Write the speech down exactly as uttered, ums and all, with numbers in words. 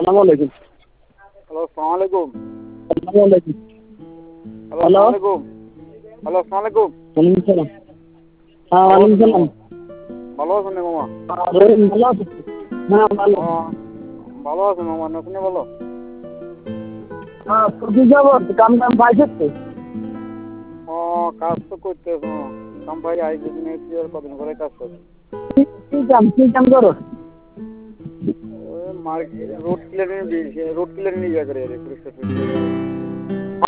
আসসালামু আলাইকুম। হ্যালো, আসসালামু আলাইকুম। আসসালামু আলাইকুম। হ্যালো, আসসালামু আলাইকুম। হ্যালো, আসসালামু আলাইকুম। ওয়ালাইকুম সালাম। হ্যাঁ, ভালো ওয়ালাইকুম আছেন নি সালাম। মামা? ভালো আছেন নি মামা? রহিম ভালো আছেন? হ্যাঁ, ভালো। ও, ভালো আছেন মামা, আপনি ভালো? হ্যাঁ, প্রতি যাবত কাম টাম পাইছিস তো? ও, কাজ তো করতেছে মামা। কাম ভাই আই যদি নেই আর কদিন করে কাজ করছে। কি কি কাম কি কাম করো? ওই মার্কেট রোড ক্লিয়ারিং দিয়ে রোড ক্লিয়ারিং ইয়ে করে রে পরিষ্কার পরিচ্ছন্ন।